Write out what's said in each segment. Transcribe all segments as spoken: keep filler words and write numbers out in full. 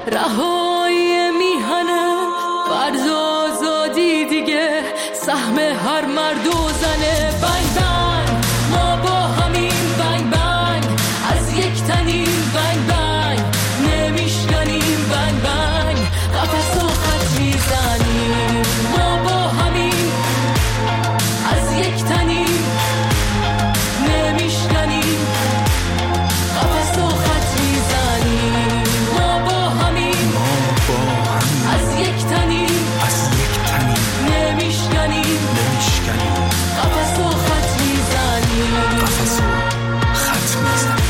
رهایی میهنه فرض و آزادی دیگه سهم هر مرد و زنه. بنگ بنگ ما با همین بنگ بنگ از یک تنیم بنگ بنگ نمیشکنیم بنگ بنگ قفص و خط میزنیم ما با همین از یک تنیم نمیشکنیم قفص و خط میزنیم ما با همین از یک تنیم از یک تنیم نمیشکنیم نمیشکنیم قفص و خط میزنیم قفص و خط میزنیم.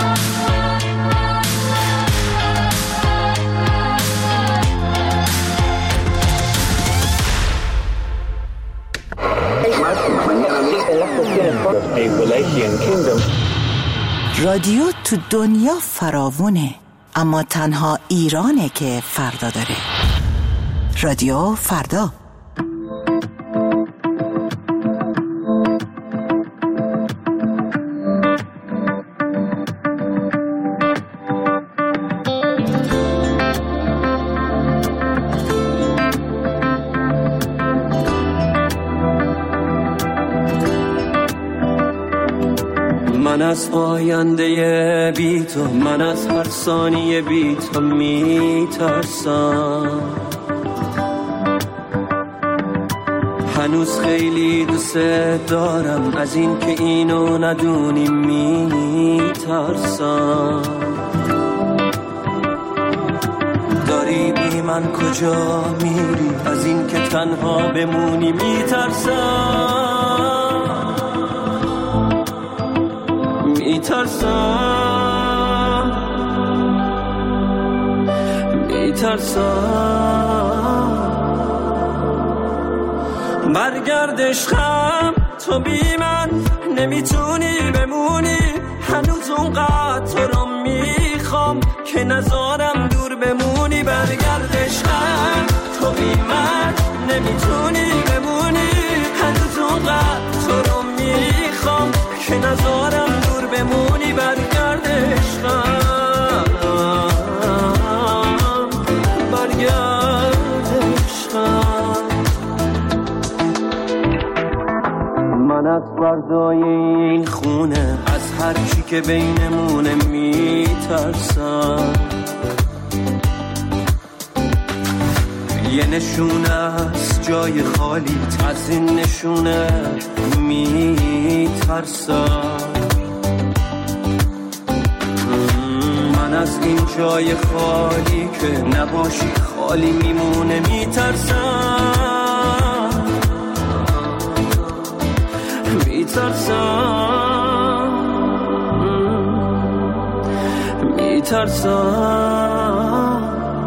رادیو تو دنیا فراوونه، اما تنها ایرانه که فردا داره. رادیو فردا. من از آینده بی تو، من از هر ثانیه بی تو میترسم. هنوز خیلی دوست دارم، از این که اینو ندونی میترسم. داری بی من کجا میری، از این که تنها بمونی میترسم. میترسم میترسم برگرد عشقم، تو بی من نمیتونی بمونی. هنوز اونقدر تو رو میخوام که نذارم دور بمونی. برگرد عشقم، تو بی من نمیتونی بمونی. هنوز اونقدر تو رو میخوام که نذارم دور بمونی. برگرد عشقم، برگرد عشقم. من از فردای این خونه، از هر چی که بینمونه میترسم. یه نشونه از جای خالی، از این نشونه میترسم. من از این جای خالی که نباشی خالی میمونه میترسم. میترسم میترسم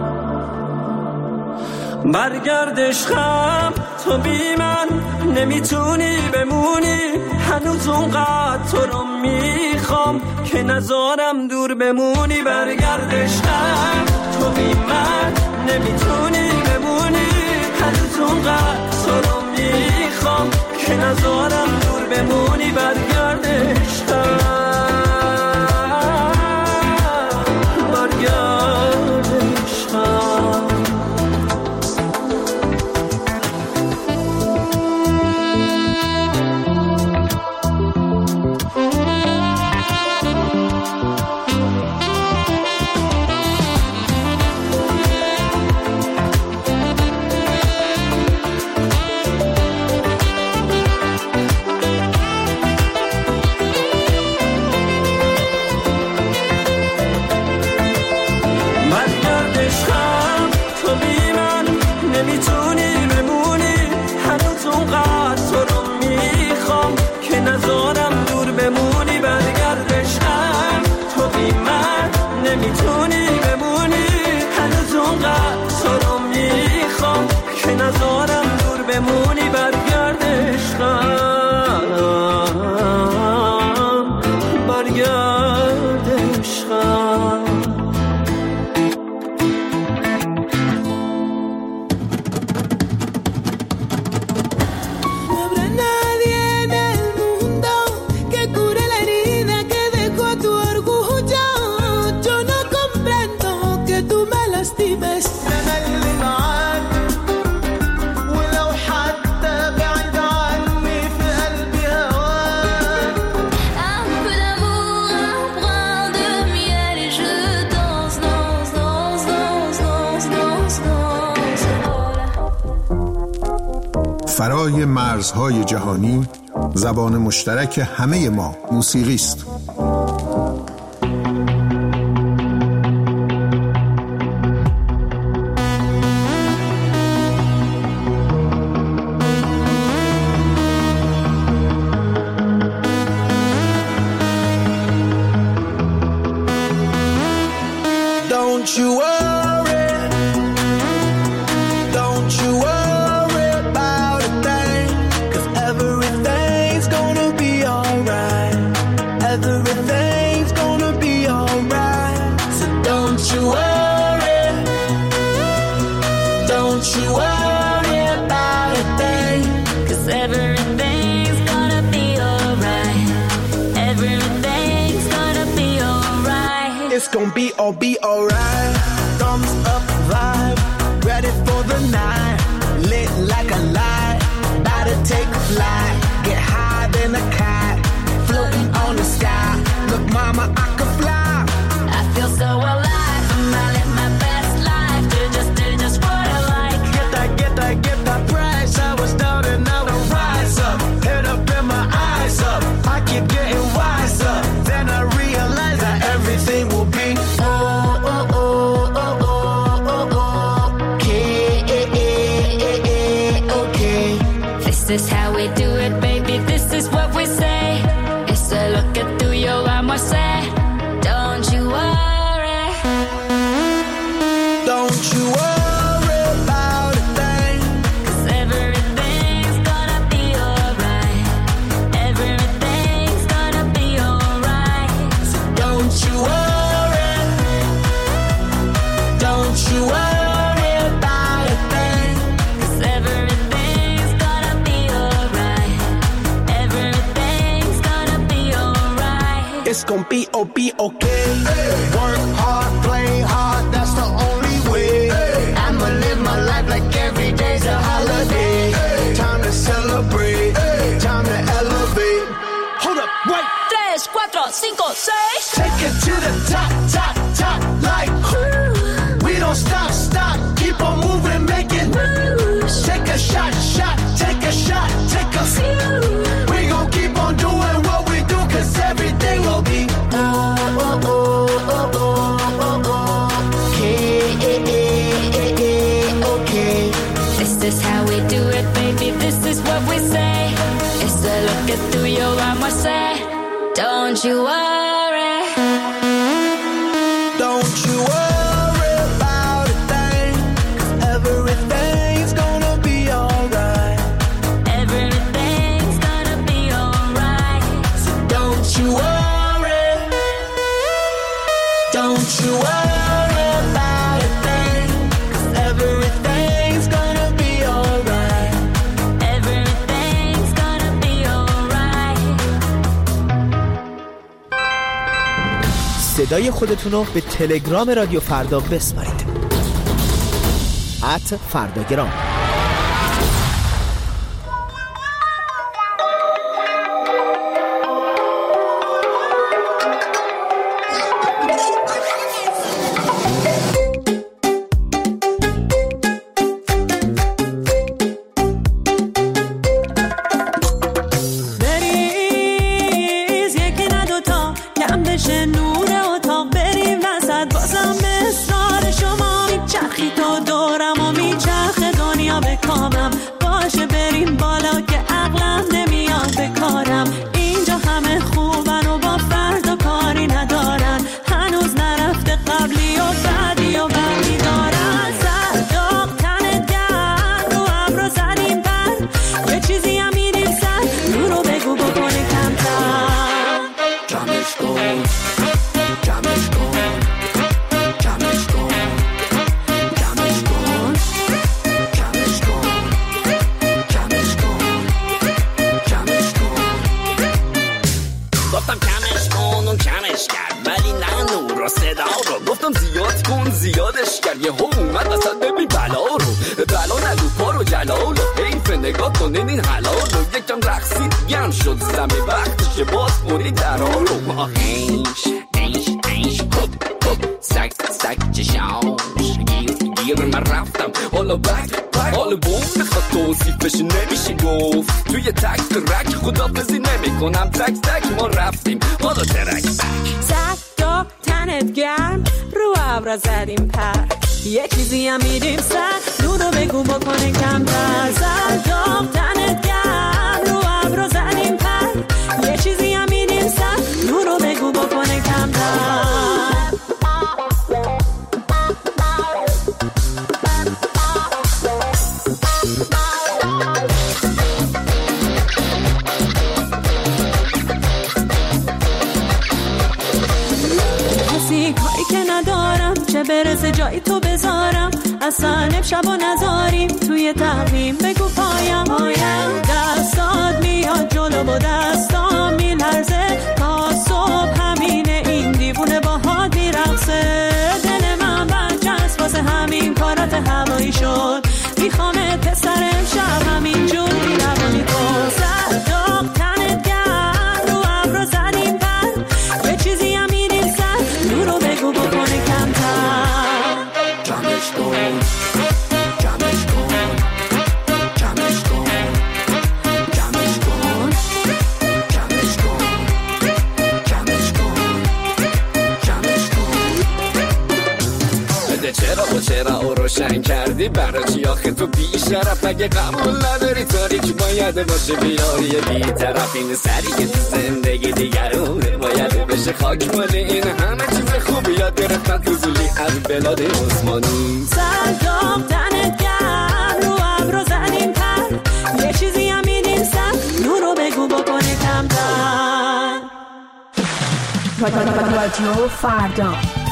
برگرد عشقم، تو بی من نمیتونی بمونی. هنوز اونقدر تو رو میخوام که نذارم دور بمونی. برگرد عشقم، تو بی من نمیتونی بمونی. هنوز اونقدر تو رو میخوام که نذارم دور بمونی. برگرد عشقم، برگرد عشقم. فرای مرزهای جهانی زبان مشترک همه ما موسیقی است. It's gonna be all be alright. Thumbs up vibe, ready for the night. Lit like a light, about to take a flight. Get higher than a cat, floating on the sky. Look, mama, I could fly. I feel so alive. I'm out living my best life. Do just, do just what I like. Get that, get that, get that price. I was down and now I rise up. Head up and my eyes up. I keep getting wiser. Then I realize that everything will be oh, oh, oh, oh, oh, oh, oh. Okay, okay. This is how we do it, baby. This is what we say. It's a look at through your arm, I say. Don't you worry. Don't you worry about a thing. 'Cause everything's gonna be alright. Everything's gonna be alright. So don't you worry. Don't you worry about a thing. 'Cause everything's gonna be alright. Everything's gonna be alright. It's gonna be oh be okay. Hey. Work hard, play hard, that's the only way. Hey. I'ma live my life like every day's a holiday. Hey. Time to celebrate, hey. Time to elevate. Hold up, wait. Tres, cuatro, cinco, seis. Take it to the top, top, top, like ooh. We don't stop, stop, keep on moving, making moves. Take a shot, shot, take a shot, take a few. We gon' keep on doing what we do, 'cause everything will be oh, oh, oh, oh, oh, oh, oh. Okay, okay. This is how we do it, baby. This is what we say. It's a look at through your arm, I say. Don't you worry. Don't you worry about a thing, 'cause everything's gonna be alright. Everything's gonna be alright. So don't you worry. Don't you worry about a thing, 'cause everything's gonna be alright. Everything's gonna be alright. صدای خودتون رو به تلگرام رادیو فردا بسپارید. ات فرداگرام. بریز یکی نه دوتا کم بشه نور اتاق بریم وسط بازم به اصرار شما میچرخی تو دورم و میچرخه دنیا به کامم باشه بریم بالا که عقلم نمیاد به کارم اینجا همه خوبن و با فردا کاری ندارن هنوز نرفته قبلی و بعدی و بعدی دارن سر داغ تنت گرد رو ابرو زدیم بر یه چیزی هم میریم سر رو رو بگو بکنه کمتر جمعش کن جمعش کن جمعش کن جمعش کن جمعش کن جمعش کن جمعش کن گفتم کمش کن اون کمش کرد ولی نه نور و صدا رو گفتم زیاد کن زیادش کرد یه هم اومد اصلا ببین بلا رو بلا نگو پارو جلالو حیف نگاه کنین این حلال رو یکم رقصید گم شد زمین وقتشه باز کنی درها رو ما ایش ایش ایش هپ هپ سک سک چشاش گیر دیر من رفتم حالا بک حالا بوم میخواد توصیفش نمیشه گفت توی تک ترک خدافزی نمی کنم تک تک ما رفتیم حالا ترک بک زد داغ تنت گرم رو ابرا زدیم پر یه چیزی هم میدیم سر نورو بگو بکنه کمتر زد داغ تنت گرم رو ابرا زدیم پر یه چیزی هم میدیم سر نورو بگو بکنه کمتر چه برسه جایی تو بذارم اصلا امشب و نذاریم توی تقویم بگو پایم پایم دستات میاد جلو و دستام میلرزه تا صبح همینه این دیوونه باهات میرقصه دل من برچسب واسه همین کارات هوایی شد میخوامت پسر امشب همین جور بیروانی کن زد داغ تنت گرم رو ابرا زدیم پر یه چیزی هم میدیم سر نورو بگو بکنه کمتر جمعش کن جمعش کن جمعش کن جمعش کن جمعش کن جمعش کن جمعش کن بده چرا و چرا او روشن کردی برای چی آخه تو بی شرف اگه قبول نداری تاریک باید باشه بیاری بی طرف این سری که تو زندگی دیگرونه باید بشه خاک مال این همه چیز خوبی یاد گرفتن فضولی از بلاد عثمانی زد داغ تنت گرم رو ابرا زدیم پر یه چیزی هم میدیم سر نورو بگو بکنه کمتر رادیو فردا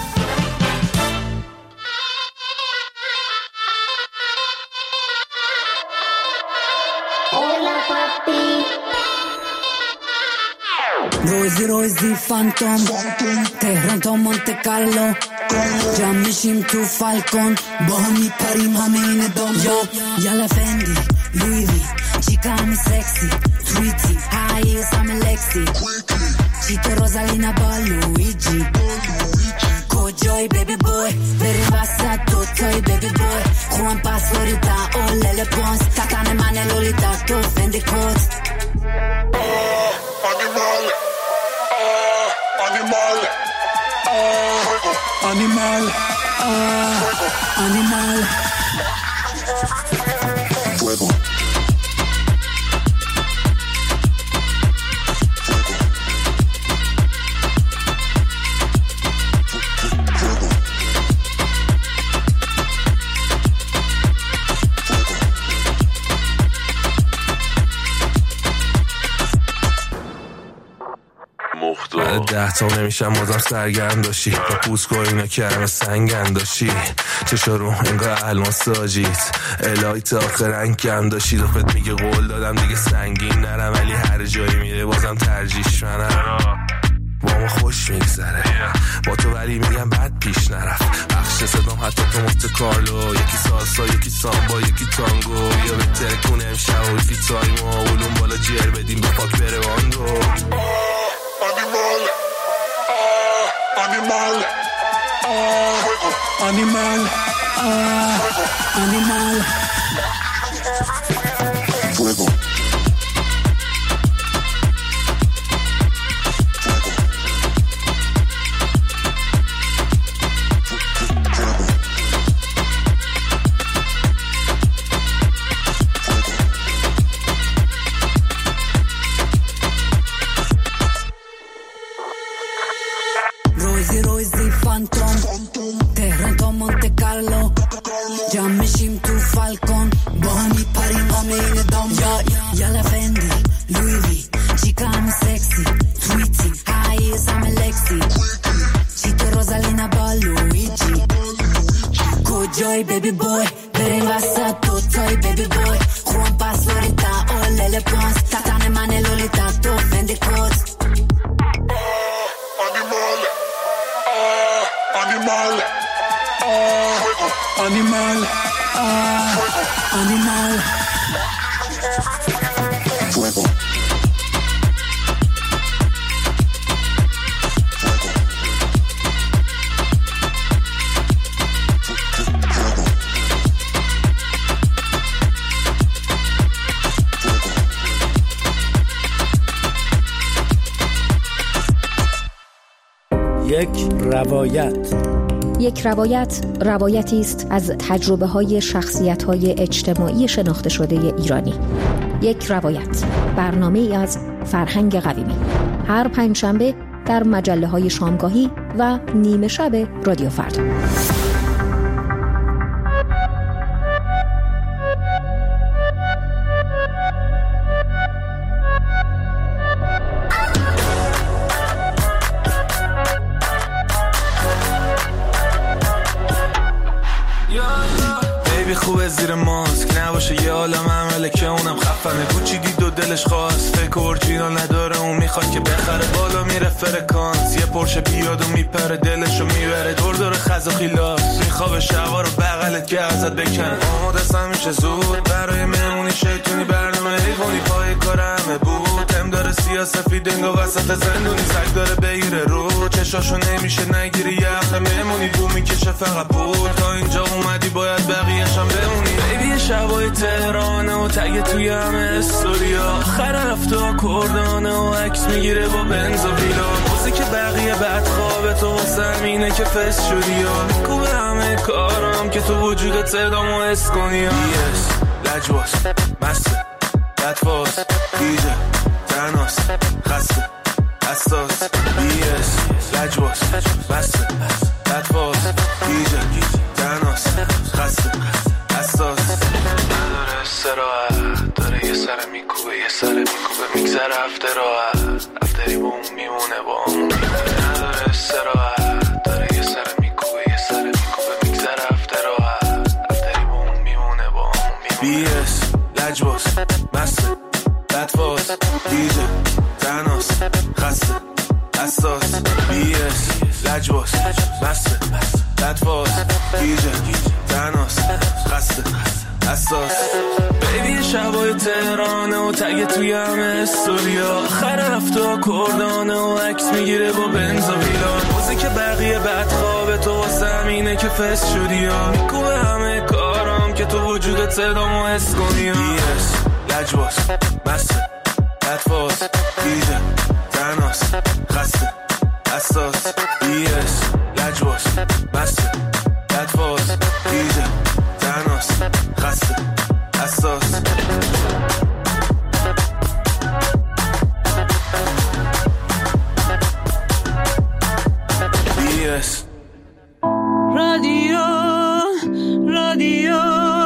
روزی روزی فانتوم تهران تا مونت کارلو جمع میشیم تو فالکون با هم میپریم همه این دنیا یالا فندی لویوی چیکا همی سکسی تویتی هاییز همه لکسی چیتو روزالینا با لویجی کجای بیبی بوی بریم وسط دوتای بیبی بوی خوان پاسپوریتا اولل پونس تکن من لولیتا تو فندی کود Animal, ah, animal, ah, animal. Fuego. ده تا نمیشم بازم سرگرم داشتی با پوست که اینا کرم سنگن داشتی چشا رو انگاه الماس ساجیت الهی تا آخر رنگ کم داشتی رفت میگه قول دادم دیگه سنگین نرم ولی هر جایی میره بازم ترجیش منم با ما خوش میگذره با تو ولی میگم بد پیش نرفت بخش صدام حتی تو مفت کارلو یکی سالسا یکی سامبا یکی تانگو یا بهتره کنه امشب و یکی تایمو اولون بالا جیر بدیم به پاک بره واندو Animal, ah, animal, ah, animal. Fuego. روزی روزی فانتوم تهران تا مونت کارلو جمع میشیم تو فالکون با هم میپریم همه این دنیا یالا فندی لویوی چیکا همی سکسی تویتی هاییز همه لکسی چیتو روزالینا با لویجی کجای بیبی بوی بریم وسط دوتای بیبی بوی خوان پاسپوریتا اولل پونس تتن من لولیتا تو فندی کود Animal, ah, animal, ah, animal. Fuego. Fuego. یک روایت. یک روایت روایتی است از تجربه های شخصیت های اجتماعی شناخته شده ایرانی. یک روایت، برنامه ای از فرهنگ قویمی، هر پنجشنبه در مجله های شامگاهی و نیمه شب رادیو فردا. خوبه زیر ماسک نباشه یه عالم عمله که اونم خفنه کوچی دید و دلش خواست فکر اورجینال نداره اون میخواد که بخره بالا میره فرکانس یه پرشه بیاد و میپره دلشو میبره دور دور خز و خیلاس میخوابه شبا رو بغلت که ازت بکنه آماده است همیشه زود برای مهمونی شیطونی برنامه حیوانی پای کار همه بود هم داره سیاسفید انگا وسط زندونی سگ داره بگیره رو چشاشو نمیشه نگیری یه هفته مهمونی بو میکشه فقط بود تا اینجا اومدی باید بقیه‌شم بمونی بیبی شبای تهرانه و تگه توی همه استوریا آخر هفته کردانه و عکس میگیره با بنز و ویلا موزی که بقیه بد خوابه تو زمینه که فست شدی یا میکوبه همه کارم که تو وجودت صدامو حس کنی بیس لجباس مسته بدفاز دیجه تناس خسته حساس بیس لجباس مسته بدفاز دیجه تناس خسته حساس نداره استراحت داره یه سر میکوبه یه سر میکوبه میگذره هفته راحت هفتری با اون میمونه با اون میمونه نداره استراحت داره یه سر میکوبه یه سر میکوبه میگذره هفته راحت هفتری با اون میمونه با اون میمونه بی اس لجباس مسته بدفاز دیجه تناس خسته حساس بی اس لجباس مسته بدفاز دیجه تناس خسته حساس بیبی شبای تهرانه و تگه توی همه استوریا آخر هفته کردانه و عکس میگیره با بنز و ویلا موزی که بقیه بد خوابه تو زمینه که فست شدی یا میکوبه همه کارم که تو وجودت صدامو حس کنی بی اس لجباس مسته بدفاز دیجه تناس خسته حساس بی اس لجباس مسته بدفاز دیجه تناس خسته حساس بی اس رادیو رادیو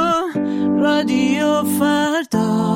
رادیو فردا.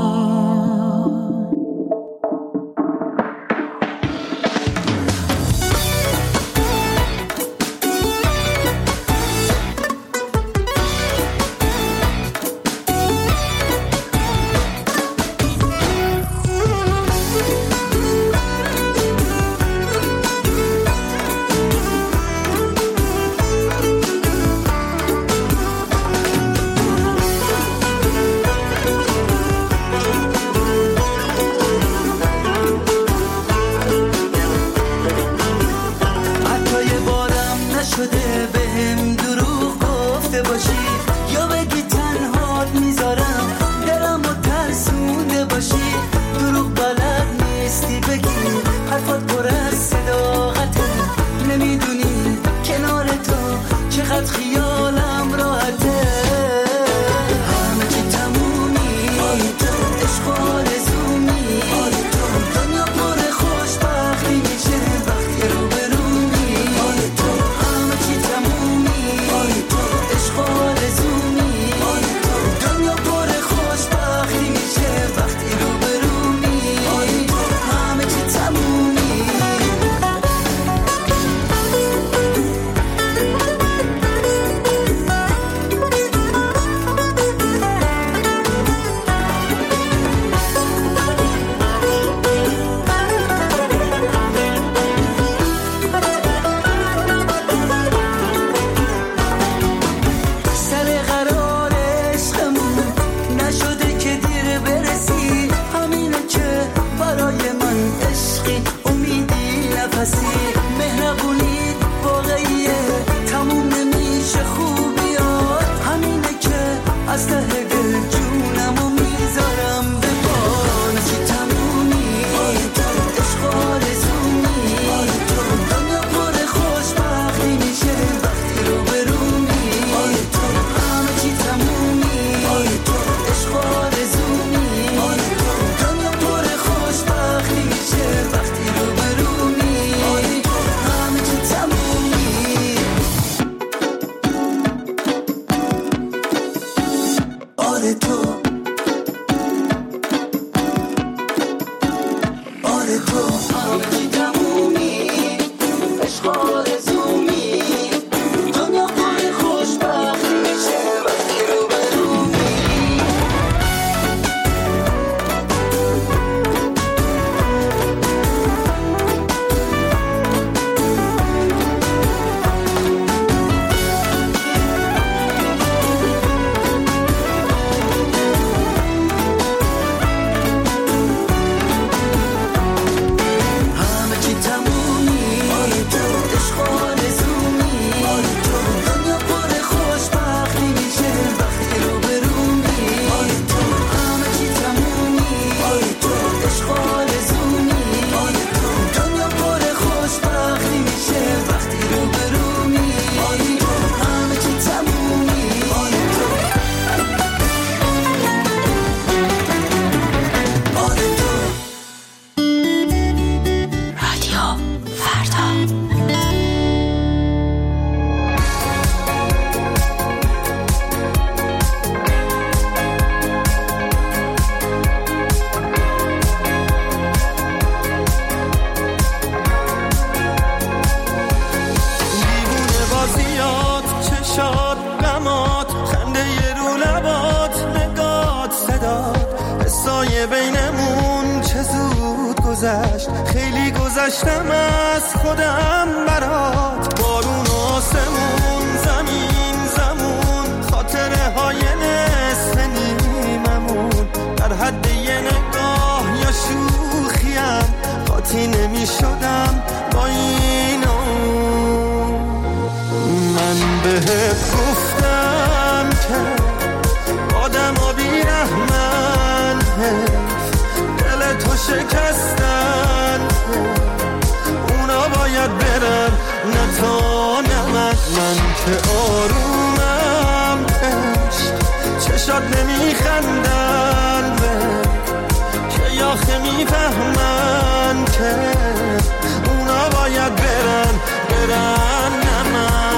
گذشت، خیلی گذشتم از خودم برات. بارون آسمون، زمین زمون، خاطره های نصف نیممون، در حد یه نگاه یا شوخیم قاطی نمی شدم با این اون. من بهت گفتم که آدم ها بی رحمن، دل تو شکستن، اونا باید برن نه تا نه من. من که آرومم عشق، چشات نمیخندن که یاخه میفهمن که اونا باید برن برن نه من.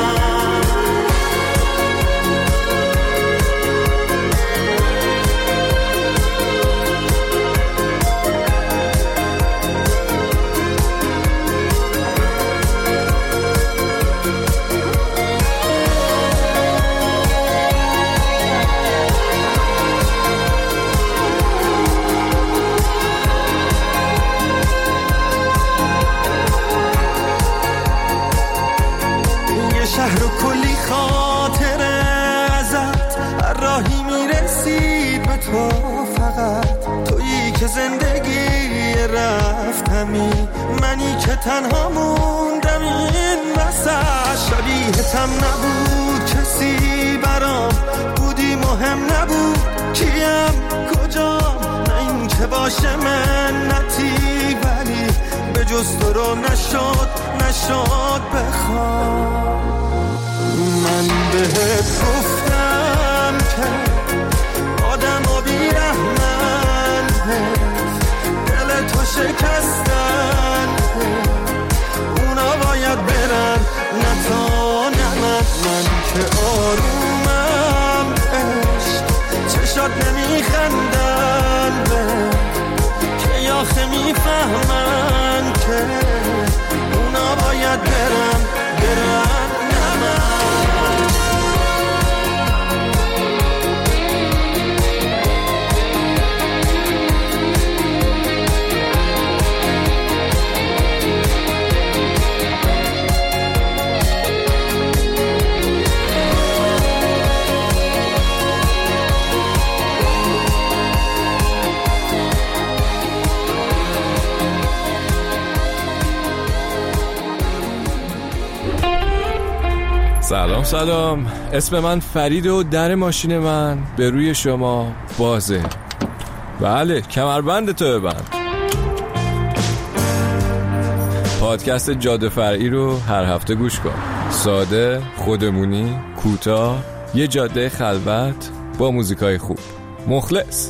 شهر و کلی خاطره ازت، هر راهی میرسید به تو فقط. تویی که زندگی رفتمی، منی که تنها موندم این وسط. شبیهتم نبود کسی برام، بودی مهم نبود کیم کجام، نه این که باشه منتی، ولی به جز تو رو نشد نشد بخوام. من بهت گفتم که آدم ها بی رحمن، دل تو شکستن، اونا باید برن نه تا نه من. من که آرومم عشق، چشات نمیخندن که یاخه میفهمن که اونا باید برن برن نه من. سلام سلام، اسم من فرید و در ماشین من به روی شما بازه. بله، کمربند تو ببند. پادکست جاده فرعی رو هر هفته گوش کن. ساده، خودمونی، کوتاه، یه جاده خلوت با موزیکای خوب. مخلص.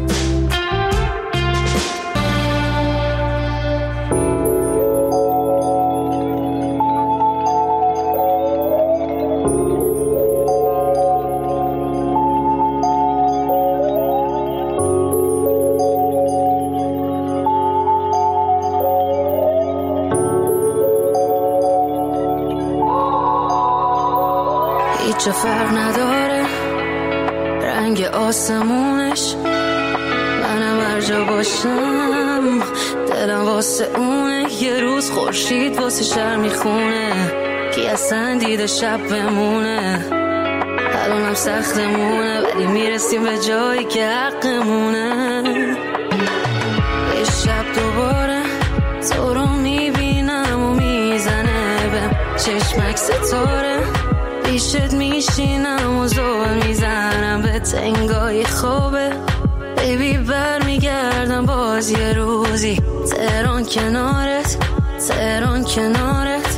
هیچ فرق نداره رنگ آسمونش، منم هر جا باشم دلم واسه اونه. یه روز خورشید واسه شهر میخونه، کی اصلا دیده شب بمونه. الانم سختمونه ولی میرسیم به جایی که حقمونه. یه شب دوباره تو رو میبینم و میزنه به چشمک ستاره، پیشت میشینم و زول میزنم به تنگای خوبه. بیبی بر میگردم باز یه روزی، تهران کنارت تهران کنارت.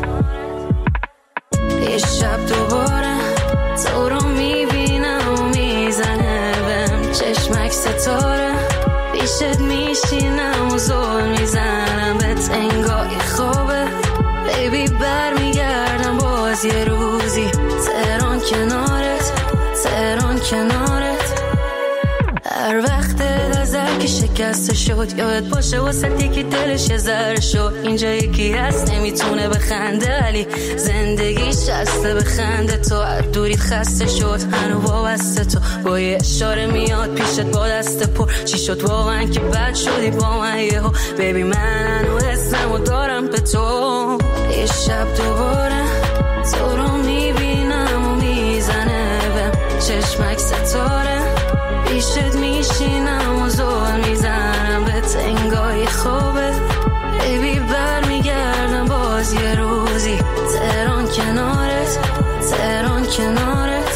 یه شب دوباره تو رو میبینم و میزنه بهم چشمک ستاره، پیشت میشینم و زول میزنم به تنگای خوبه. بیبی بر میگردم باز یه روزی، تهران کنارت تهران کنارت. هر وقت نظر که شکسته شد یاد باشه واسه که دلش ذره شد. اینجا یکی هست نمیتونه بخنده ولی زندگی شر بسته به خنده تو، از دوریت خسته شد هنو وابسته تو، با یه اشاره میاد پیشت با دست پر. چی شد واقعا که بد شدی با من یهو؟ بیبی من هنو اسمو دارم به تو. یه شب دوباره تو رو میبینم و میزنه بهم چشمک ستاره، پیشت میشینم و زول میزنم بهت انگاهی خوبه. بیبی بر میگردم باز یه روزی تهران کنارت، تهران کنارت.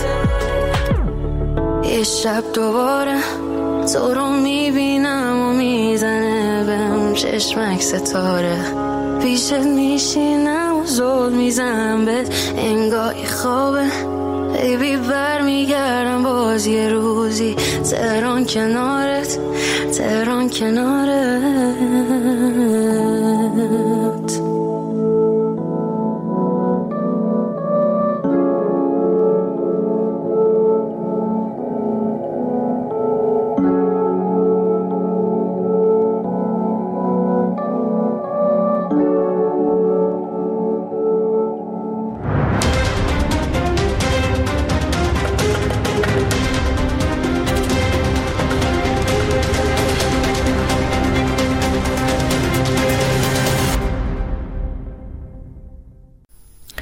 یه شب دوباره تو رو میبینم و میزنه بهم چشمک ستاره، پیشت میشینم و زول میزنم بهت انگاهی خوبه. بیبی بر میگردم باز یه روزی تهران کنارت، تهران کنارت.